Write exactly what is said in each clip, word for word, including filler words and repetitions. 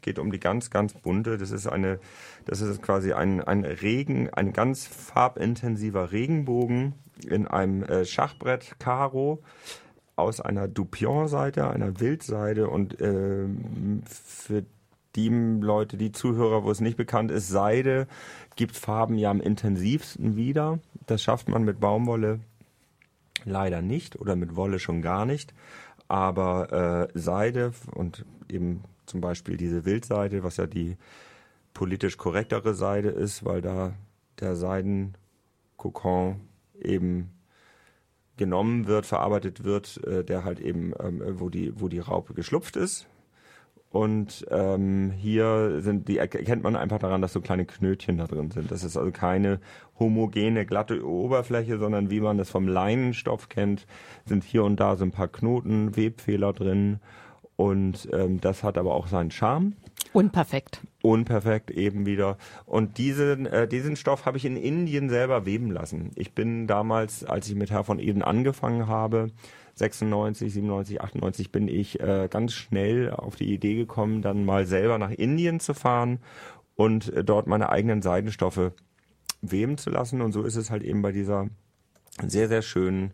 Geht um die ganz, ganz bunte. Das ist eine, das ist quasi ein, ein Regen, ein ganz farbintensiver Regenbogen in einem äh, Schachbrett Karo aus einer Dupion-Seite, einer Wildseide und äh, für die Leute, die Zuhörer, wo es nicht bekannt ist, Seide gibt Farben ja am intensivsten wieder. Das schafft man mit Baumwolle leider nicht oder mit Wolle schon gar nicht. Aber äh, Seide und eben zum Beispiel diese Wildseide, was ja die politisch korrektere Seide ist, weil da der Seidenkokon eben genommen wird, verarbeitet wird, äh, der halt eben, ähm, wo die, wo die Raupe geschlupft ist. Und ähm, hier sind die erkennt man einfach daran, dass so kleine Knötchen da drin sind. Das ist also keine homogene, glatte Oberfläche, sondern wie man das vom Leinenstoff kennt, sind hier und da so ein paar Knoten, Webfehler drin. Und ähm, das hat aber auch seinen Charme. Unperfekt. Unperfekt eben wieder. Und diesen, äh, diesen Stoff habe ich in Indien selber weben lassen. Ich bin damals, als ich mit Herr von Eden angefangen habe, sechsundneunzig, siebenundneunzig, achtundneunzig, bin ich äh, ganz schnell auf die Idee gekommen, dann mal selber nach Indien zu fahren und äh, dort meine eigenen Seidenstoffe weben zu lassen. Und so ist es halt eben bei dieser sehr, sehr schönen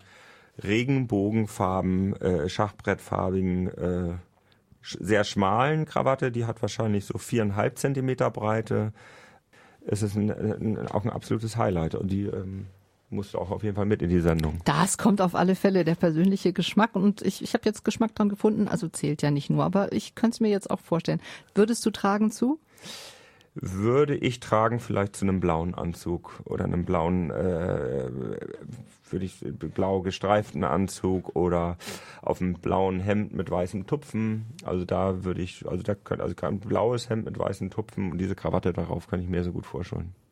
Regenbogenfarben, äh, Schachbrettfarbigen, äh, sehr schmalen Krawatte, die hat wahrscheinlich so viereinhalb Zentimeter Breite. Es ist ein, ein, auch ein absolutes Highlight und die ähm, musst du auch auf jeden Fall mit in die Sendung. Das kommt auf alle Fälle, der persönliche Geschmack und ich, ich habe jetzt Geschmack dran gefunden, also zählt ja nicht nur, aber ich könnte es mir jetzt auch vorstellen. Würdest du tragen zu? Würde ich tragen, vielleicht zu einem blauen Anzug oder einem blauen, äh, würde ich blau gestreiften Anzug oder auf einem blauen Hemd mit weißen Tupfen. Also da würde ich, also da könnte, also ein blaues Hemd mit weißen Tupfen und diese Krawatte darauf kann ich mir so gut vorstellen.